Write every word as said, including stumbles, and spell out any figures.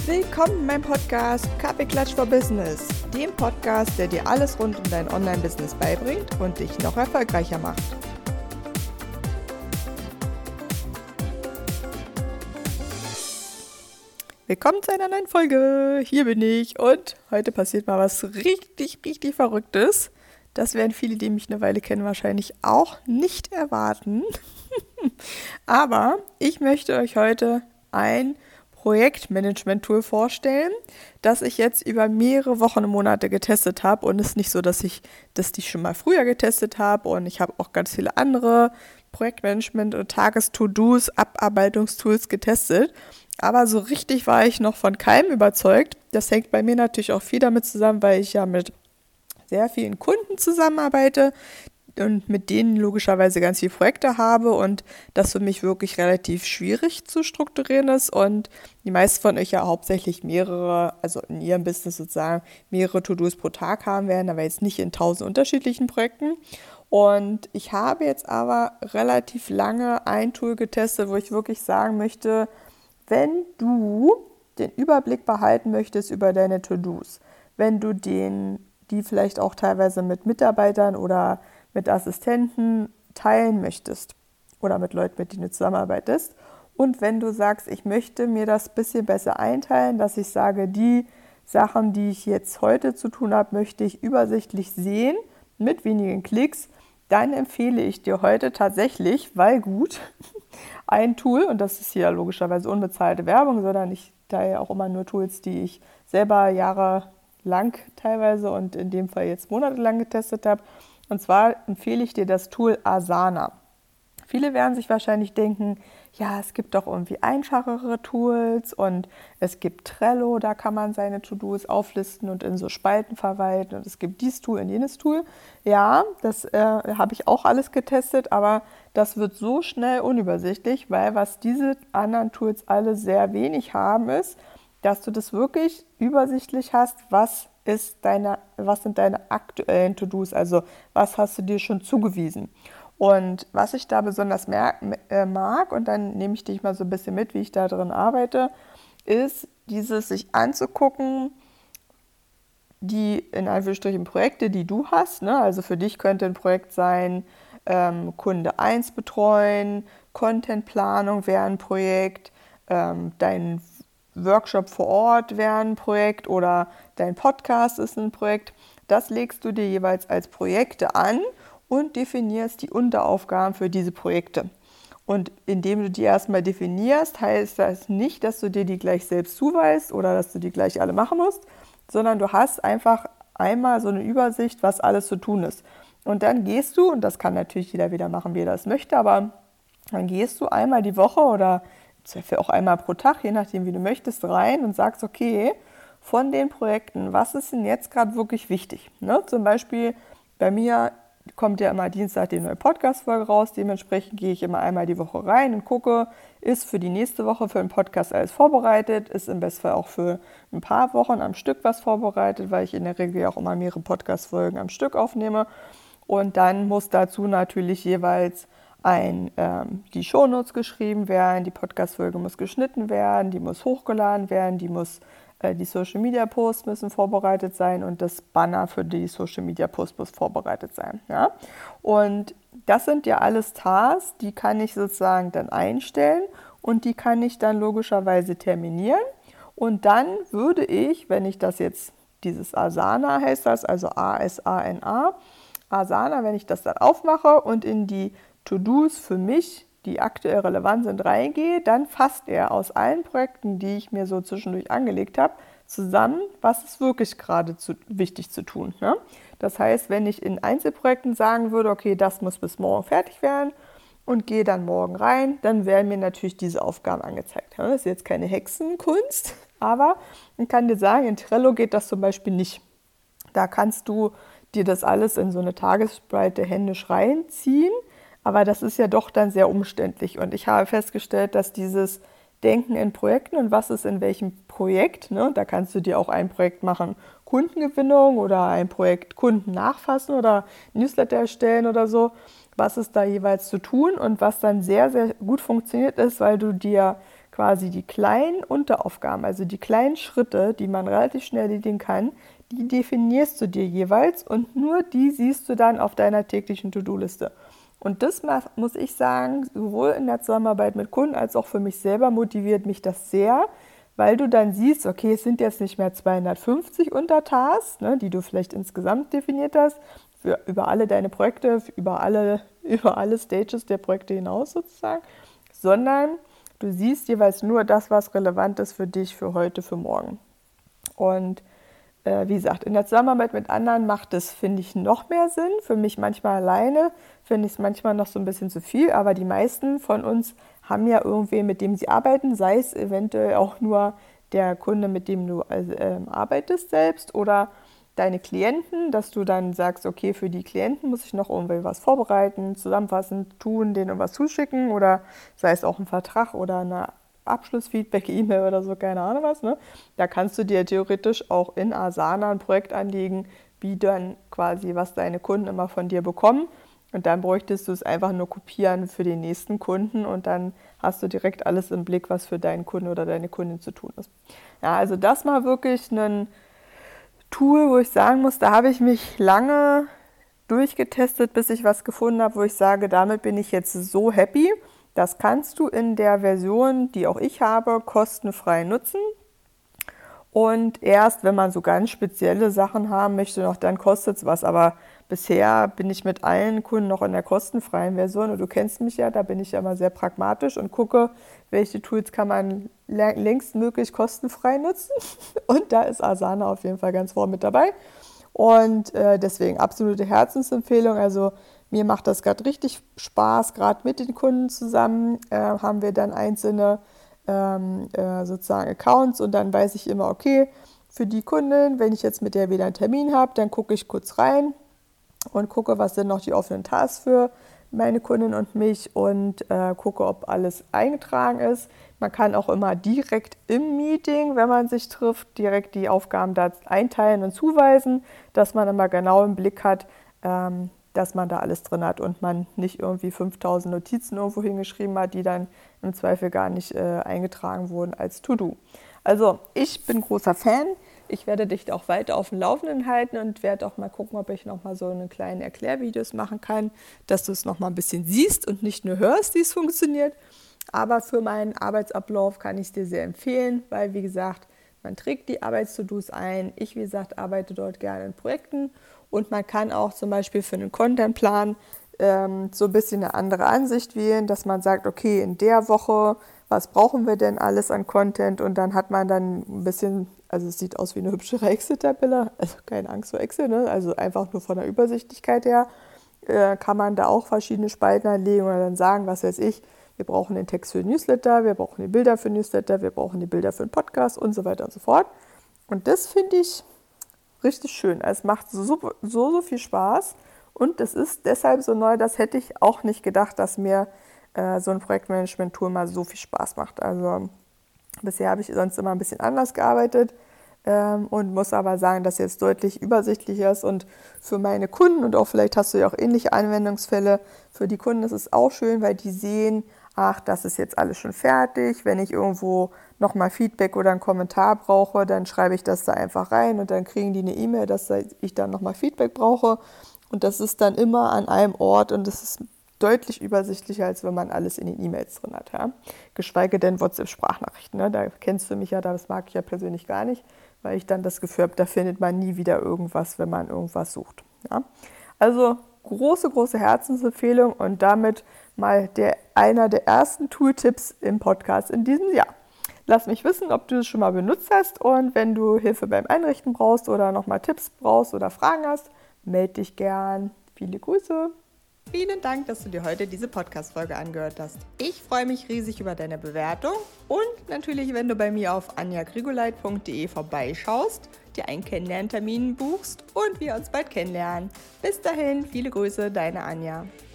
Willkommen in meinem Podcast Kaffeeklatsch for Business, dem Podcast, der dir alles rund um dein Online-Business beibringt und dich noch erfolgreicher macht. Willkommen zu einer neuen Folge. Hier bin ich und heute passiert mal was richtig, richtig Verrücktes. Das werden viele, die mich eine Weile kennen, wahrscheinlich auch nicht erwarten. Aber ich möchte euch heute ein Projektmanagement-Tool vorstellen, das ich jetzt über mehrere Wochen und Monate getestet habe. Und es ist nicht so, dass ich das die schon mal früher getestet habe. Und ich habe auch ganz viele andere Projektmanagement- und Tages-To-Dos, Abarbeitungstools getestet. Aber so richtig war ich noch von keinem überzeugt. Das hängt bei mir natürlich auch viel damit zusammen, weil ich ja mit sehr vielen Kunden zusammenarbeite und mit denen logischerweise ganz viele Projekte habe und das für mich wirklich relativ schwierig zu strukturieren ist und die meisten von euch ja hauptsächlich mehrere, also in ihrem Business sozusagen mehrere To-Dos pro Tag haben werden, aber jetzt nicht in tausend unterschiedlichen Projekten. Und ich habe jetzt aber relativ lange ein Tool getestet, wo ich wirklich sagen möchte, wenn du den Überblick behalten möchtest über deine To-Dos, wenn du den, die vielleicht auch teilweise mit Mitarbeitern oder mit Assistenten teilen möchtest oder mit Leuten, mit denen du zusammenarbeitest. Und wenn du sagst, ich möchte mir das ein bisschen besser einteilen, dass ich sage, die Sachen, die ich jetzt heute zu tun habe, möchte ich übersichtlich sehen mit wenigen Klicks, dann empfehle ich dir heute tatsächlich, weil gut, ein Tool, und das ist hier logischerweise unbezahlte Werbung, sondern ich teile auch immer nur Tools, die ich selber jahrelang teilweise und in dem Fall jetzt monatelang getestet habe. Und zwar empfehle ich dir das Tool Asana. Viele werden sich wahrscheinlich denken, ja, es gibt doch irgendwie einfachere Tools und es gibt Trello, da kann man seine To-Dos auflisten und in so Spalten verwalten und es gibt dieses Tool und jenes Tool. Ja, das äh, habe ich auch alles getestet, aber das wird so schnell unübersichtlich, weil was diese anderen Tools alle sehr wenig haben, ist, dass du das wirklich übersichtlich hast, was ist deine, was sind deine aktuellen To-Dos, also was hast du dir schon zugewiesen. Und was ich da besonders mer- äh, mag, und dann nehme ich dich mal so ein bisschen mit, wie ich da drin arbeite, ist dieses sich anzugucken, die in Anführungsstrichen Projekte, die du hast, ne? Also für dich könnte ein Projekt sein, ähm, Kunde eins betreuen, Contentplanung wäre ein Projekt, ähm, dein Workshop vor Ort wäre ein Projekt oder dein Podcast ist ein Projekt. Das legst du dir jeweils als Projekte an und definierst die Unteraufgaben für diese Projekte. Und indem du die erstmal definierst, heißt das nicht, dass du dir die gleich selbst zuweist oder dass du die gleich alle machen musst, sondern du hast einfach einmal so eine Übersicht, was alles zu tun ist. Und dann gehst du, und das kann natürlich jeder wieder machen, wie er das möchte, aber dann gehst du einmal die Woche oder auch einmal pro Tag, je nachdem wie du möchtest, rein und sagst, okay, von den Projekten, was ist denn jetzt gerade wirklich wichtig? Ne? Zum Beispiel bei mir kommt ja immer Dienstag die neue Podcast-Folge raus, dementsprechend gehe ich immer einmal die Woche rein und gucke, ist für die nächste Woche für den Podcast alles vorbereitet, ist im Bestfall auch für ein paar Wochen am Stück was vorbereitet, weil ich in der Regel auch immer mehrere Podcast-Folgen am Stück aufnehme und dann muss dazu natürlich jeweils ein, ähm, die Shownotes geschrieben werden, die Podcast-Folge muss geschnitten werden, die muss hochgeladen werden, die muss äh, die Social-Media-Posts müssen vorbereitet sein und das Banner für die Social-Media-Posts muss vorbereitet sein. Ja? Und das sind ja alles Tasks, die kann ich sozusagen dann einstellen und die kann ich dann logischerweise terminieren und dann würde ich, wenn ich das jetzt, dieses Asana heißt das, also A S A N A, Asana, wenn ich das dann aufmache und in die To-Dos für mich, die aktuell relevant sind, reingehe, dann fasst er aus allen Projekten, die ich mir so zwischendurch angelegt habe, zusammen, was ist wirklich gerade zu, wichtig zu tun. Ne? Das heißt, wenn ich in Einzelprojekten sagen würde, okay, das muss bis morgen fertig werden und gehe dann morgen rein, dann werden mir natürlich diese Aufgaben angezeigt. Das ist jetzt keine Hexenkunst, aber ich kann dir sagen, in Trello geht das zum Beispiel nicht. Da kannst du dir das alles in so eine Tagesspalte händisch reinziehen, aber das ist ja doch dann sehr umständlich und ich habe festgestellt, dass dieses Denken in Projekten und was ist in welchem Projekt, ne, da kannst du dir auch ein Projekt machen, Kundengewinnung oder ein Projekt Kunden nachfassen oder Newsletter erstellen oder so, was ist da jeweils zu tun und was dann sehr, sehr gut funktioniert ist, weil du dir quasi die kleinen Unteraufgaben, also die kleinen Schritte, die man relativ schnell erledigen kann, die definierst du dir jeweils und nur die siehst du dann auf deiner täglichen To-Do-Liste. Und das muss ich sagen, sowohl in der Zusammenarbeit mit Kunden als auch für mich selber motiviert mich das sehr, weil du dann siehst, okay, es sind jetzt nicht mehr zweihundertfünfzig Untertasks, ne, die du vielleicht insgesamt definiert hast, für, über alle deine Projekte, über alle, über alle Stages der Projekte hinaus sozusagen, sondern du siehst jeweils nur das, was relevant ist für dich, für heute, für morgen. Und äh, wie gesagt, in der Zusammenarbeit mit anderen macht es, finde ich, noch mehr Sinn. Für mich manchmal alleine finde ich es manchmal noch so ein bisschen zu viel, aber die meisten von uns haben ja irgendwen, mit dem sie arbeiten, sei es eventuell auch nur der Kunde, mit dem du äh, arbeitest selbst oder deine Klienten, dass du dann sagst, okay, für die Klienten muss ich noch irgendwie was vorbereiten, zusammenfassen, tun, denen was zuschicken oder sei es auch ein Vertrag oder eine Abschlussfeedback-E-Mail oder so, keine Ahnung was. Ne? Da kannst du dir theoretisch auch in Asana ein Projekt anlegen, wie dann quasi, was deine Kunden immer von dir bekommen. Und dann bräuchtest du es einfach nur kopieren für den nächsten Kunden und dann hast du direkt alles im Blick, was für deinen Kunden oder deine Kundin zu tun ist. Ja, also das mal wirklich ein Tool, wo ich sagen muss, da habe ich mich lange durchgetestet, bis ich was gefunden habe, wo ich sage, damit bin ich jetzt so happy. Das kannst du in der Version, die auch ich habe, kostenfrei nutzen. Und erst, wenn man so ganz spezielle Sachen haben möchte, noch dann kostet es was. Aber bisher bin ich mit allen Kunden noch in der kostenfreien Version. Und du kennst mich ja, da bin ich ja immer sehr pragmatisch und gucke, welche Tools kann man längstmöglich kostenfrei nutzen. Und da ist Asana auf jeden Fall ganz vorne mit dabei. Und äh, deswegen absolute Herzensempfehlung. Also mir macht das gerade richtig Spaß, gerade mit den Kunden zusammen äh, haben wir dann einzelne ähm, äh, sozusagen Accounts und dann weiß ich immer, okay, für die Kundin, wenn ich jetzt mit der wieder einen Termin habe, dann gucke ich kurz rein und gucke, was sind noch die offenen Tasks für meine Kundin und mich und äh, gucke, ob alles eingetragen ist. Man kann auch immer direkt im Meeting, wenn man sich trifft, direkt die Aufgaben da einteilen und zuweisen, dass man immer genau im Blick hat, ähm, dass man da alles drin hat und man nicht irgendwie fünftausend Notizen irgendwo hingeschrieben hat, die dann im Zweifel gar nicht äh, eingetragen wurden als To-Do. Also ich bin großer Fan. Ich werde dich auch weiter auf dem Laufenden halten und werde auch mal gucken, ob ich noch mal so eine kleine Erklärvideos machen kann, dass du es noch mal ein bisschen siehst und nicht nur hörst, wie es funktioniert. Aber für meinen Arbeitsablauf kann ich es dir sehr empfehlen, weil, wie gesagt, man trägt die Arbeits-To-Dos ein. Ich, wie gesagt, arbeite dort gerne in Projekten und man kann auch zum Beispiel für einen Contentplan ähm, so ein bisschen eine andere Ansicht wählen, dass man sagt, okay, in der Woche, was brauchen wir denn alles an Content? Und dann hat man dann ein bisschen, also es sieht aus wie eine hübschere Excel-Tabelle, also keine Angst vor Excel, ne? Also einfach nur von der Übersichtlichkeit her, äh, kann man da auch verschiedene Spalten anlegen oder dann sagen, was weiß ich, wir brauchen den Text für Newsletter, wir brauchen die Bilder für Newsletter, wir brauchen die Bilder für einen Podcast und so weiter und so fort. Und das finde ich richtig schön. Es macht so, so, so viel Spaß und es ist deshalb so neu, das hätte ich auch nicht gedacht, dass mir äh, so ein Projektmanagement-Tool mal so viel Spaß macht. Also bisher habe ich sonst immer ein bisschen anders gearbeitet ähm, und muss aber sagen, dass jetzt deutlich übersichtlicher ist und für meine Kunden und auch vielleicht hast du ja auch ähnliche Anwendungsfälle, für die Kunden ist es auch schön, weil die sehen, ach, das ist jetzt alles schon fertig. Wenn ich irgendwo nochmal Feedback oder einen Kommentar brauche, dann schreibe ich das da einfach rein und dann kriegen die eine E-Mail, dass ich dann nochmal Feedback brauche. Und das ist dann immer an einem Ort und das ist deutlich übersichtlicher, als wenn man alles in den E-Mails drin hat. Ja? Geschweige denn WhatsApp-Sprachnachrichten. Ne? Da kennst du mich ja, das mag ich ja persönlich gar nicht, weil ich dann das Gefühl habe, da findet man nie wieder irgendwas, wenn man irgendwas sucht. Ja? Also große, große Herzensempfehlung und damit mal der, einer der ersten Tooltips im Podcast in diesem Jahr. Lass mich wissen, ob du es schon mal benutzt hast und wenn du Hilfe beim Einrichten brauchst oder nochmal Tipps brauchst oder Fragen hast, melde dich gern. Viele Grüße. Vielen Dank, dass du dir heute diese Podcast-Folge angehört hast. Ich freue mich riesig über deine Bewertung und natürlich, wenn du bei mir auf anja grigoleit punkt de vorbeischaust, dir einen Kennenlerntermin buchst und wir uns bald kennenlernen. Bis dahin, viele Grüße, deine Anja.